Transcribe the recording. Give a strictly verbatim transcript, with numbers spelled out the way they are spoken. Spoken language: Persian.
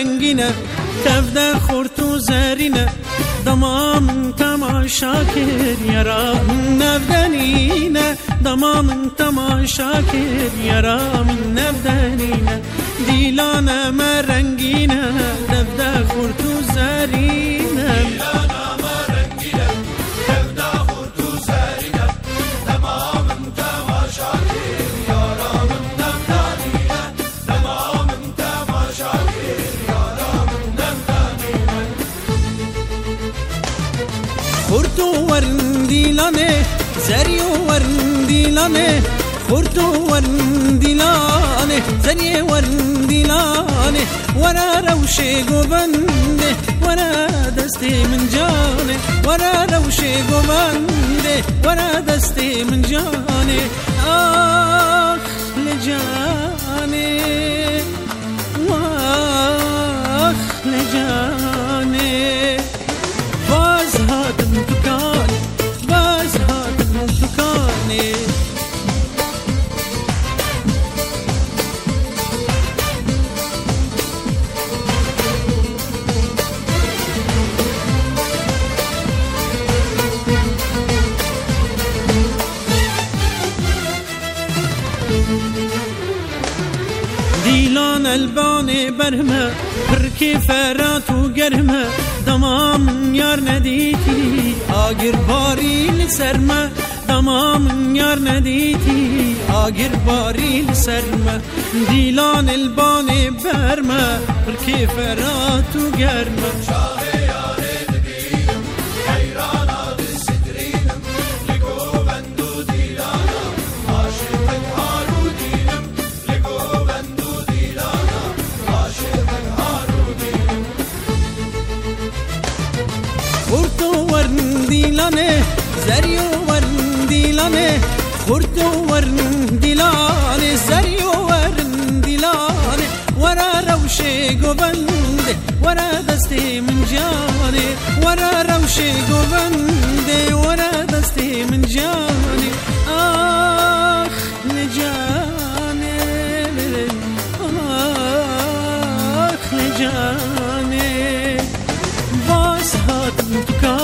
رنگینه تفده خورد و زرینه دمام تماشا کرد یارا نفدنینه دمام تماشا کرد یارا نفدنینه دیلانه ما رنگینه تفده خورد و زرینه خورتو ورندیلانه زریو ورندیلانه خورتو ورندیلانه زری ورندیلانه ورا روشه گوبنده ورا دستی من جانه ورا روشه گوبنده ورا دستی من جانه آخ لجانه واخ لجانه باز هاتم دکان باز هاتم دکانه دیلان البانه برمه پر کفرات و گرمه دمام یار ندیتی آگر باری لسرمه دمام یار ندیتی آگر باری لسرمه دیلان البانه برمه پر کفرات و گرمه خورتو ورندیلانه زریو ورندیلانه خورتو ورندیلانه زریو ورندیلانه ورا روشه گوبنده ورا دستی من جانه ورا روشه گوبنده ورا دستی من جانه آخ لجانه آخ لجانه باز هاتم دکان